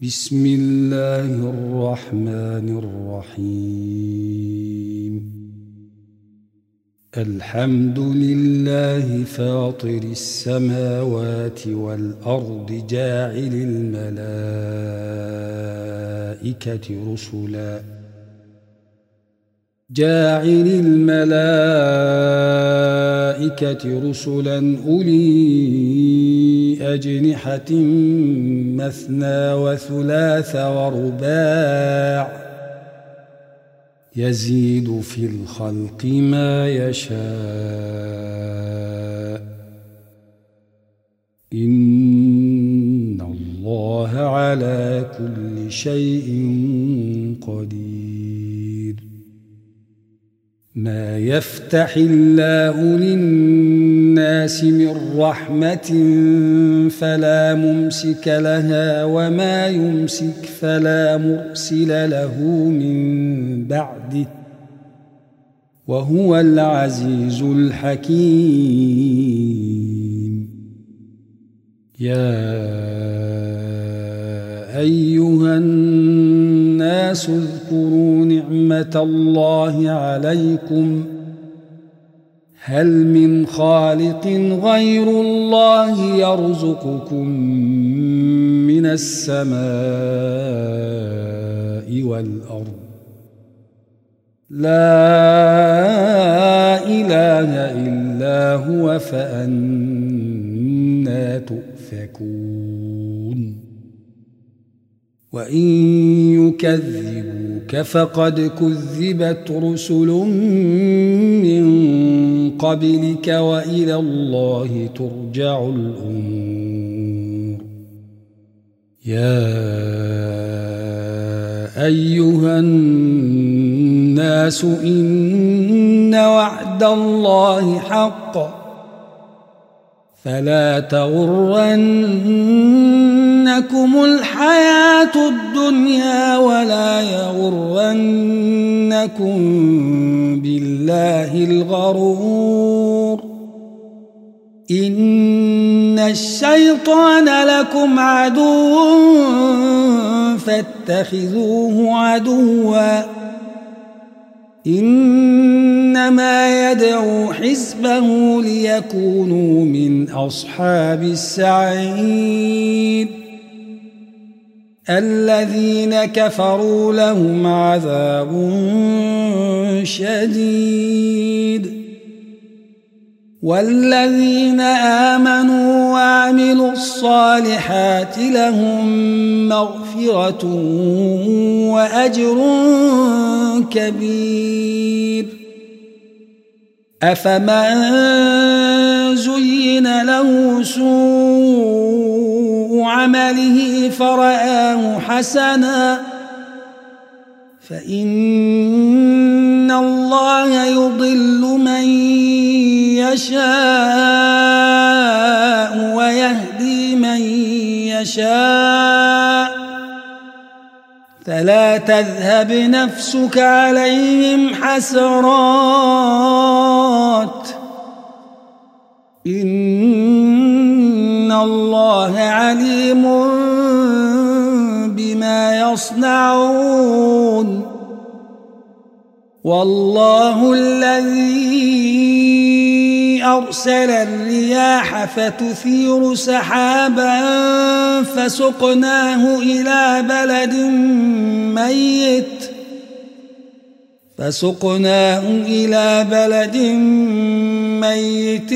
بسم الله الرحمن الرحيم. الحمد لله فاطر السماوات والأرض جاعل الملائكة رسلا أولي أجنحة مثنى وثلاث ورباع يزيد في الخلق ما يشاء إن الله على كل شيء قدير. ما يفتح الله للناس من رحمة فلا ممسك لها وما يمسك فلا مرسل له من بعده وهو العزيز الحكيم. يا أيها الناس اذكروا نعمة الله عليكم هل من خالق غير الله يرزقكم من السماء والأرض لا إله إلا هو فأنى تؤفكون. وإن يكذبوك فقد كذبت رسل من قبلك وإلى الله ترجع الأمور. يا أيها الناس إن وعد الله حق فلا تغرنكم الحياة الدنيا ولا يغرنكم بالله الغرور. إن الشيطان لكم عدو فاتخذوه عدوا إنما يدعو حزبه ليكونوا من أصحاب السعير. الذين كفروا لهم عذاب شديد والذين آمنوا وعملوا الصالحات لهم مغفرة وأجر كبير. أفمن زين له سوء عمله فرآه حسنا فإن الله يضل من يشاء ويهدي من يشاء فلا تذهب نفسك عليهم حسرات إن الله عليم بما يصنعون. والله الذي أرسل الرياح فتثير سحابا فسقناه إلى بلد ميت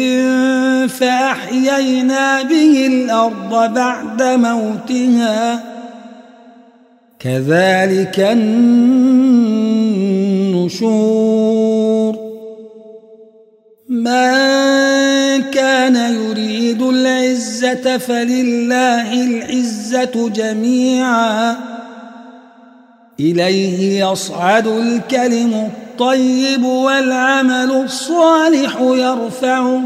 فأحيينا به الأرض بعد موتها كذلك النشور. من كان يريد العزة فلله العزة جميعا إليه يصعد الكلم الطيب والعمل الصالح يرفعه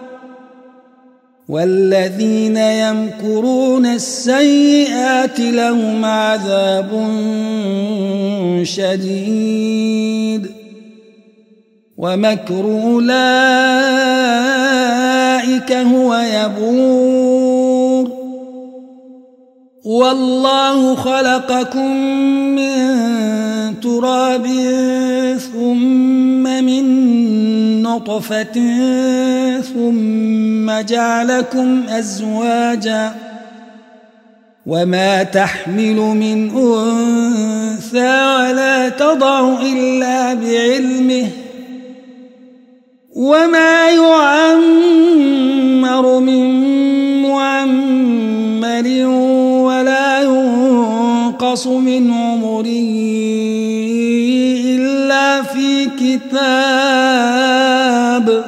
والذين يمكرون السيئات لهم عذاب شديد ومكر أولئك هو يبور والله خلقكم من تراب ثم من نطفة ثم جعلكم أزواجا وما تحمل من أنثى ولا تضع إلا بعلمه وما يعمر من معمر ولا ينقص من عمره إلا في كتاب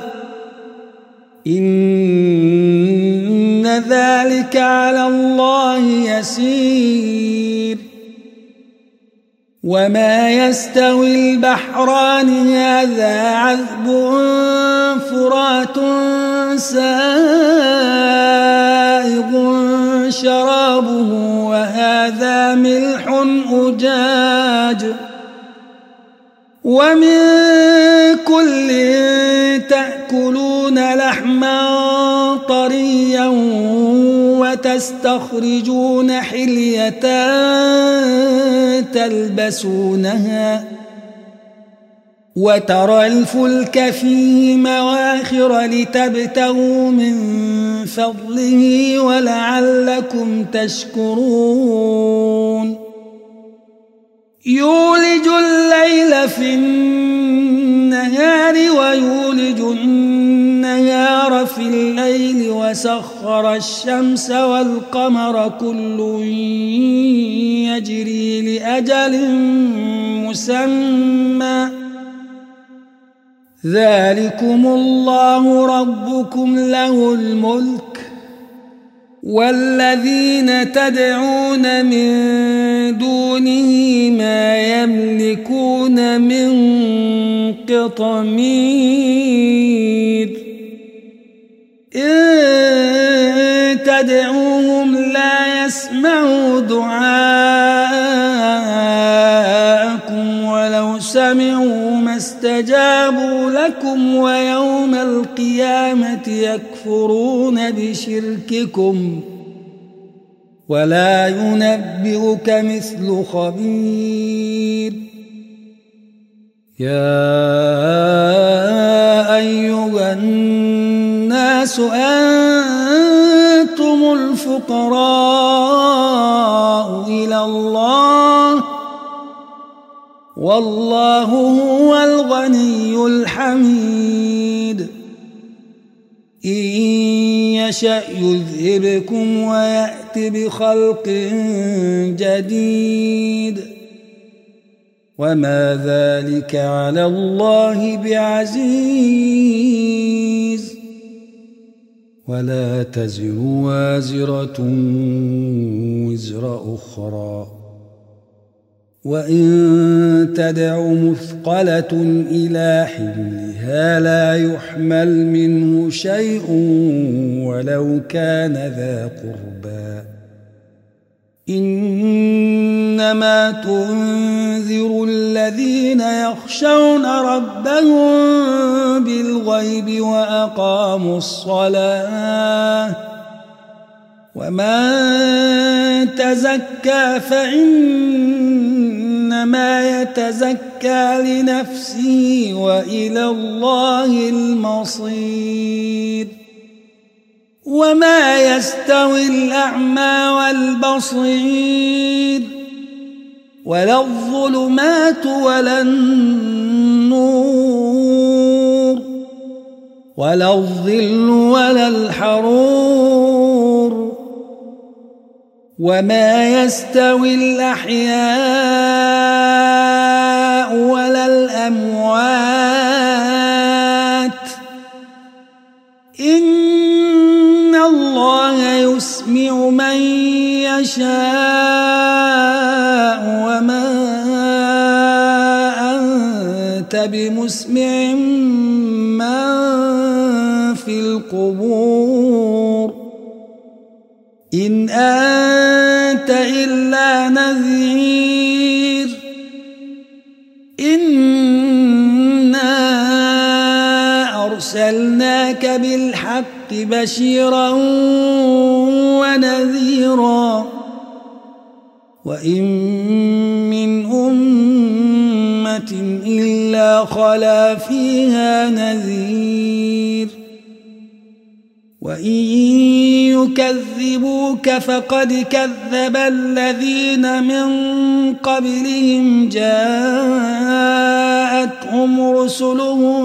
إن ذلك على الله يسير وما يستوي البحران هذا عذب فرات سائغ شرابه وهذا ملح أجاج ومن كل تأكلون لحما طريا وتستخرجون حلية تلبسونها وترى الفلك فيه مواخر لتبتغوا من فضله ولعلكم تشكرون يولج الليل في النهار ويولج النهار في الليل وسخر الشمس والقمر كل يجري لأجل مسمى ذلكم الله ربكم له الملك والذين تدعون من دونه ما يملكون من قطمير إن تدعوهم لا يسمعوا دعاءكم ولو سمعوا ما استجابوا لكم ويوم القيامة يكفرون بشرككم ولا ينبئك مثل خبير يا أيها الناس أنتم الفقراء إلى الله والله هو الغني الحميد إن يشأ يذهبكم ويأت بخلق جديد وما ذلك على الله بعزيز ولا تزر وازرة وزر أخرى وإن تدع مثقلة إلى حملها لا يحمل منه شيء ولو كان ذا قربى إنما تنذر الذين يخشون ربهم بالغيب وأقاموا الصلاة ومن تزكى فإنما يتزكى لنفسه وإلى الله المصير وما يستوي الأعمى والبصير ولا الظلمات ولا النور ولا الظل ولا الحرور وما يستوي الأحياء ولا الأموات إن الله يسمع من يشاء وما أنت بمسمع من في القبور إن أنت إلا نذير إنا أرسلناك بالحق بشيرا ونذيرا وإن من أمة إلا خلا فيها نذير وإن يكذبوك فقد كذب الذين من قبلهم جاءتهم رسلهم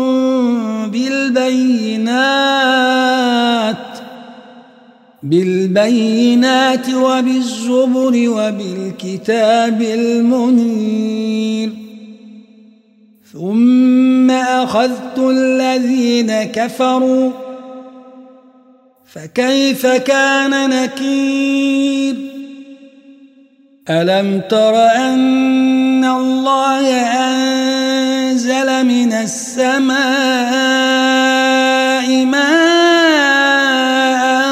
بالبينات وبالزبر وبالكتاب المنير ثم أخذت الذين كفروا فكيف كان نكير ألم تر أن الله أنزل من السماء ماء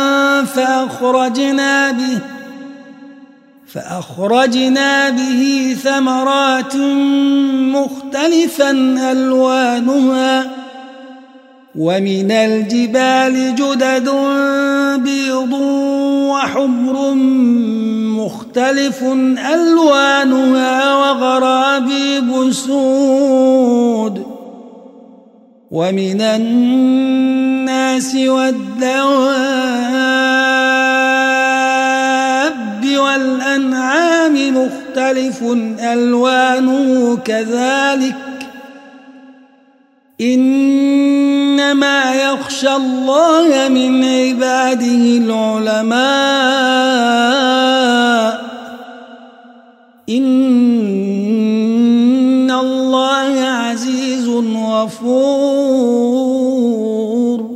فأخرجنا به ثمرات مختلفا ألوانها ومن الجبال جدد بيض وحمر مختلف ألوانها وغرابيب سود ومن الناس والدواب والأنعام مختلف ألوانه كذلك إنما يخشى الله من عباده العلماء إن الله عزيز غفور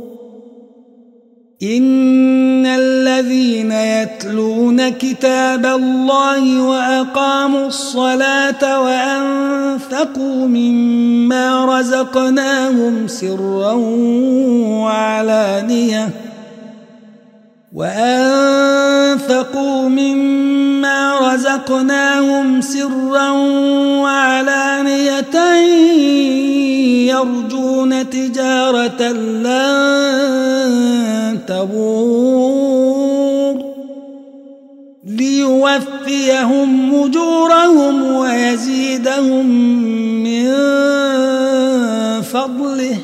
إن الذين يتلون كتاب الله وأقاموا الصلاة وأنفقوا مما رزقناهم سرا وعلانية يرجون تجارة لن تبور ليوفيهم أجورهم ويزيدهم من فضله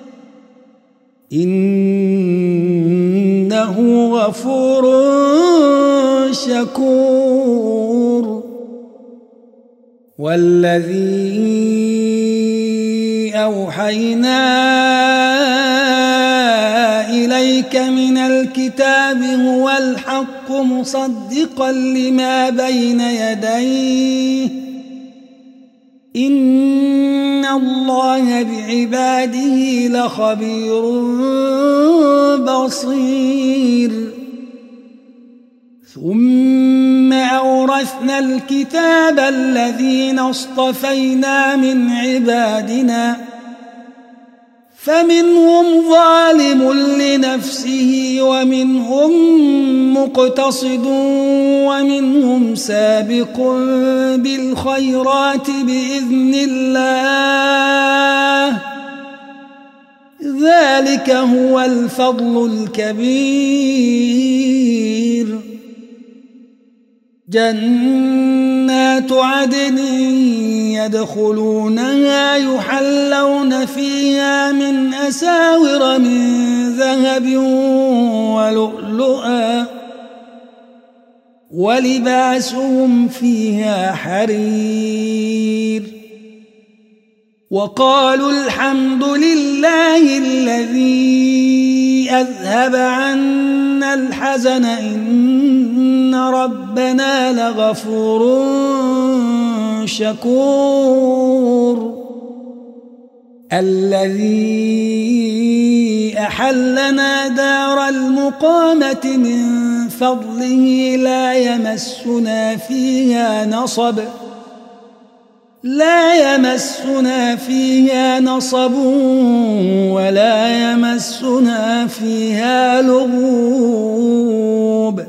إنه غفور شكور والذي أوحينا إليك من الكتاب هو الحق مصدقا لما بين يديه إن الله بعباده لخبير بصير ثم أورثنا الكتاب الذين اصطفينا من عبادنا فمنهم ظالم لنفسه ومنهم مقتصد ومنهم سابق بالخيرات بإذن الله ذلك هو الفضل الكبير جنات عدن يدخلونها يحلون فيها من أساور من ذهب ولؤلؤا ولباسهم فيها حرير وقالوا الحمد لله الذي أذهب عنا الحزن إن ربنا لغفور شكور الذي أحلنا دار المقامة من فضله لا يمسنا فيها نصب ولا يمسنا فيها لغوب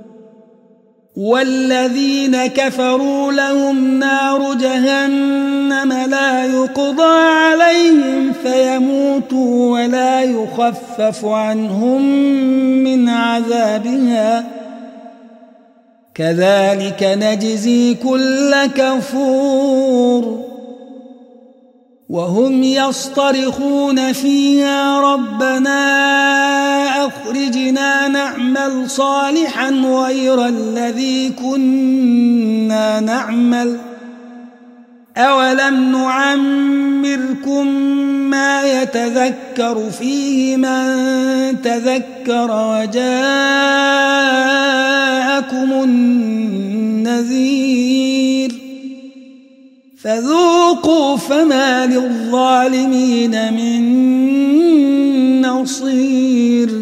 والذين كفروا لهم نار جهنم لا يقضى عليهم فيموتوا ولا يخفف عنهم من عذابها كذلك نجزي كل كفور وهم يصطرخون فيها ربنا أخرجنا نعمل صالحا غير الذي كنا نعمل أولم نعمركم ما يتذكر فيه من تذكر وجاءكم النذير فذوقوا فما للظالمين من نصير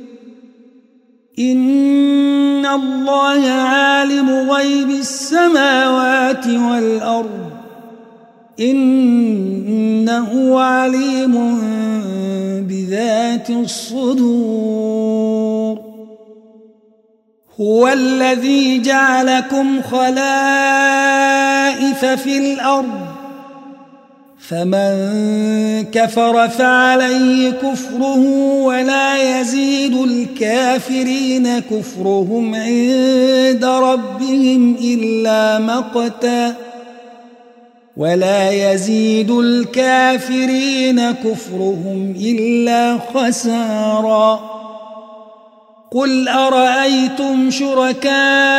إن الله عالم غيب السماوات والأرض إنه عليم بذات الصدور هو الذي جعلكم خلائف في الأرض فمن كفر فعليه كفره ولا يزيد الكافرين كفرهم عند ربهم إلا مقتا ولا يزيد الكافرين كفرهم إلا خسارا قل أرأيتم شركاءكم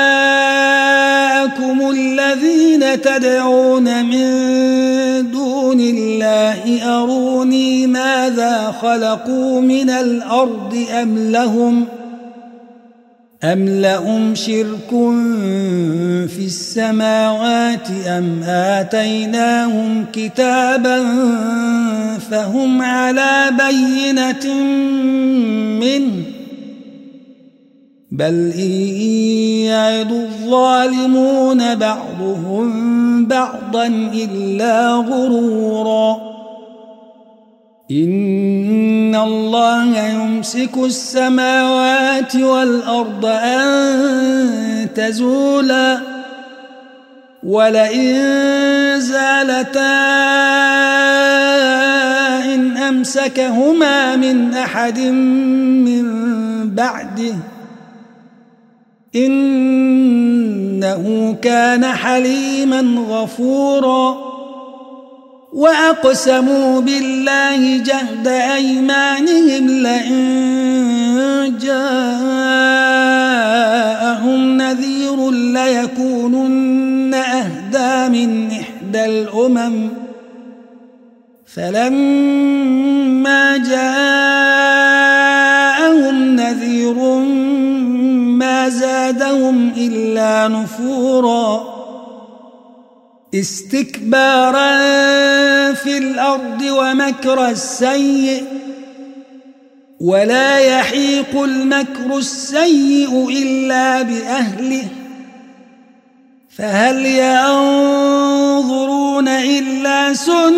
الذين تدعون من دون الله أروني ماذا خلقوا من الأرض أم لهم شرك في السماوات أم آتيناهم كتابا فهم على بينة منه بل إن يعد الظالمون بعضهم بعضا إلا غرورا إن الله يمسك السماوات والأرض أن تزولا ولئن زالتا إن أمسكهما من أحد من بعده إنه كان حليما غفورا وأقسموا بالله جهد أيمانهم لئن جاءهم نذير ليكونن أهدى من إحدى الأمم فلما جاءهم نذير ما زادهم إلا نفورا استكبارا في الأرض ومكر السيء ولا يحيق المكر السيء إلا بأهله فهل ينظرون إلا سنة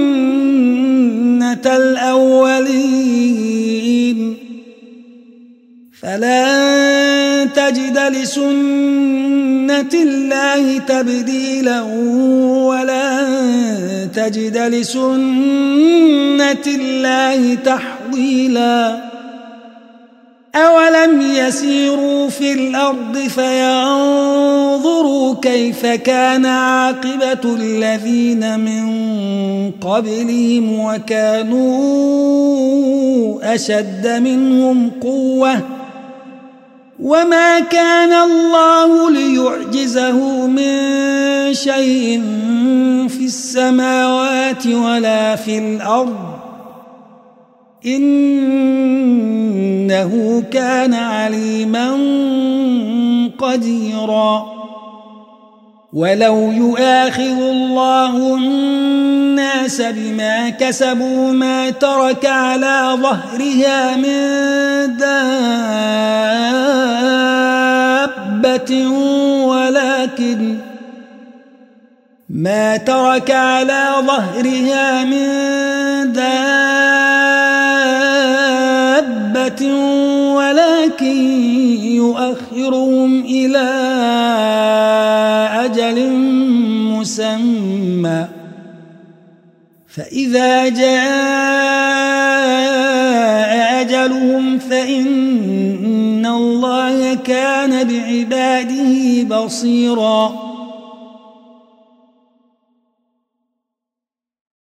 الأولين فلن تجد لسنة الله تبديلا ولن تجد لسنة الله تحويلا أولم يسيروا في الأرض فينظروا كيف كان عاقبة الذين من قبلهم وكانوا أشد منهم قوة وما كان الله ليعجزه من شيء في السماوات ولا في الأرض إنه كان عليما قديرا ولو يؤاخذ الله الناس بما كسبوا ما ترك على ظهرها من دابة ولكن ما ترك على ظهرها من دابة ولكن يؤخرهم إلى أجل مسمى فإذا جاء أجلهم فإن الله كان بعباده بصيراً